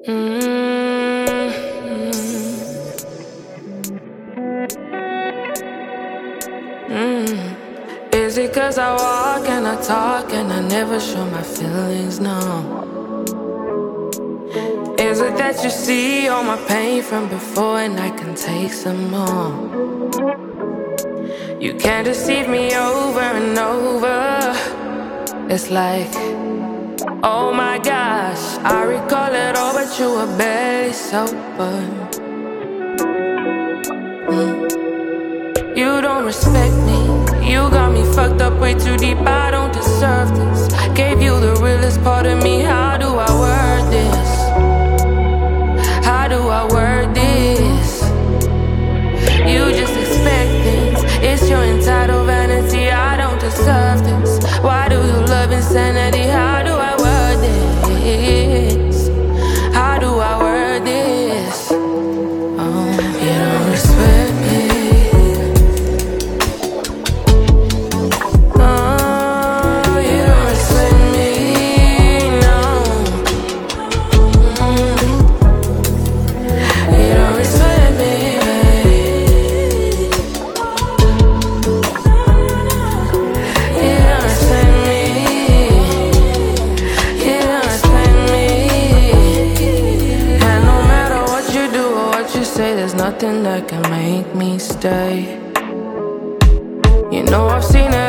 Mm-hmm. Is it 'cause I walk and I talk and I never show my feelings, no? Is it that you see all my pain from before and I can take some more? You can't deceive me over and over. It's like, oh my gosh, I recall it all, but you were barely sober. You don't respect me. You got me fucked up way too deep. I don't deserve this. Gave you the realest part of me. How do I word this? How do I word this? You just expect things. It's your entitled vanity. I don't deserve this. Why do you love insanity? How do I word this? How do I word this? Oh, you don't respect me. There's nothing that can make me stay. You know I've seen it